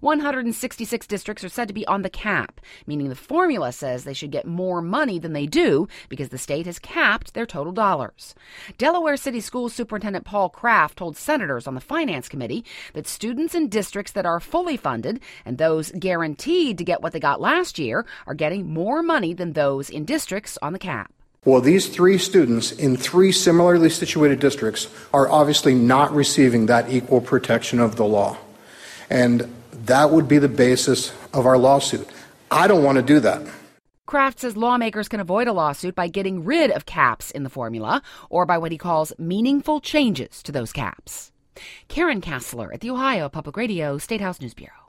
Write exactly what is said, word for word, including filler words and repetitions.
one hundred sixty-six districts are said to be on the cap, meaning the formula says they should get more money than they do because the state has capped their total dollars. Delaware City School Superintendent Paul Kraft told senators on the Finance Committee that students in districts that are fully funded and those guaranteed to get what they got last year are getting more money than those in districts on the cap. Well, these three students in three similarly situated districts are obviously not receiving that equal protection of the law. And that would be the basis of our lawsuit. I don't want to do that. Kraft says lawmakers can avoid a lawsuit by getting rid of caps in the formula or by what he calls meaningful changes to those caps. Karen Kassler at the Ohio Public Radio State House News Bureau.